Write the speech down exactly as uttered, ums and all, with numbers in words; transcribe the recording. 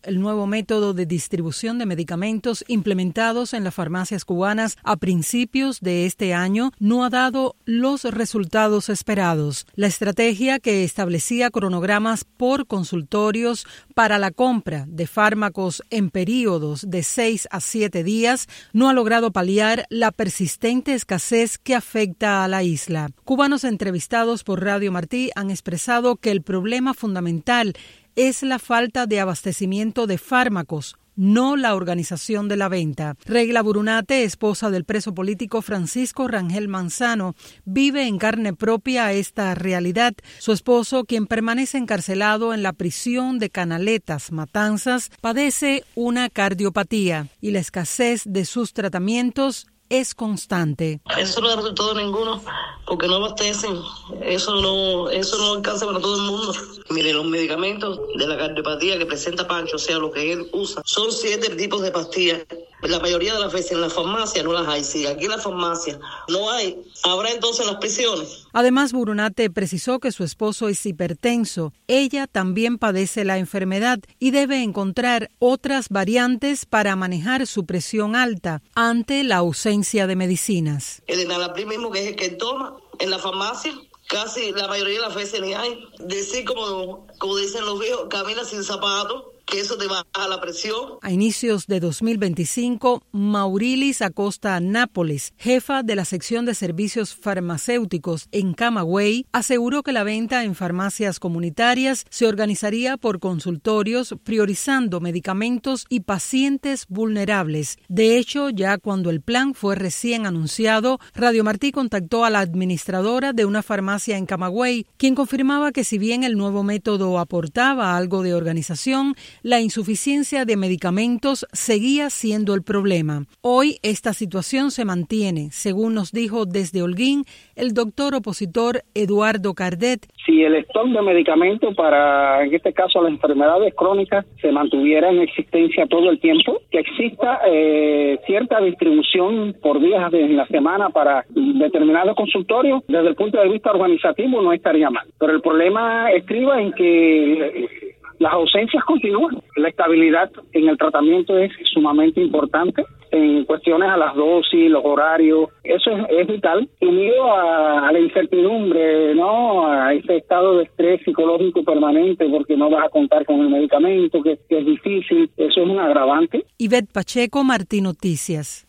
El nuevo método de distribución de medicamentos implementados en las farmacias cubanas a principios de este año no ha dado los resultados esperados. La estrategia, que establecía cronogramas por consultorios para la compra de fármacos en períodos de seis a siete días, no ha logrado paliar la persistente escasez que afecta a la isla. Cubanos entrevistados por Radio Martí han expresado que el problema fundamental es la falta de abastecimiento de fármacos, no la organización de la venta. Regla Burunate, esposa del preso político Francisco Rangel Manzano, vive en carne propia esta realidad. Su esposo, quien permanece encarcelado en la prisión de Canaletas, Matanzas, padece una cardiopatía y la escasez de sus tratamientos es constante. Eso no da resultado ninguno, porque no abastecen. Eso no, eso no alcanza para todo el mundo. Mire, los medicamentos de la cardiopatía que presenta Pancho, o sea, lo que él usa, son siete tipos de pastillas. La mayoría de las veces en la farmacia no las hay. Si aquí en la farmacia no hay, ¿habrá entonces en las prisiones? Además, Burunate precisó que su esposo es hipertenso. Ella también padece la enfermedad y debe encontrar otras variantes para manejar su presión alta ante la ausencia de medicinas. El enalapril mismo, que es el que toma en la farmacia, casi la mayoría de las veces ni hay. Decir, como, como dicen los viejos, camina sin zapatos, que eso te baja la presión. A inicios de dos mil veinticinco, Maurilis Acosta Nápoles, jefa de la sección de servicios farmacéuticos en Camagüey, aseguró que la venta en farmacias comunitarias se organizaría por consultorios, priorizando medicamentos y pacientes vulnerables. De hecho, ya cuando el plan fue recién anunciado, Radio Martí contactó a la administradora de una farmacia en Camagüey, quien confirmaba que si bien el nuevo método aportaba algo de organización, la insuficiencia de medicamentos seguía siendo el problema. Hoy esta situación se mantiene, según nos dijo desde Holguín el doctor opositor Eduardo Cardet. Si el stock de medicamentos para, en este caso, las enfermedades crónicas se mantuviera en existencia todo el tiempo, que exista eh, cierta distribución por días de la semana para determinados consultorios, desde el punto de vista organizativo no estaría mal. Pero el problema estriba en que las ausencias continúan. La estabilidad en el tratamiento es sumamente importante en cuestiones a las dosis, los horarios. Eso es, es vital. Unido a, a la incertidumbre, ¿no? A ese estado de estrés psicológico permanente porque no vas a contar con el medicamento, que, que es difícil. Eso es un agravante. Ivette Pacheco, Martí Noticias.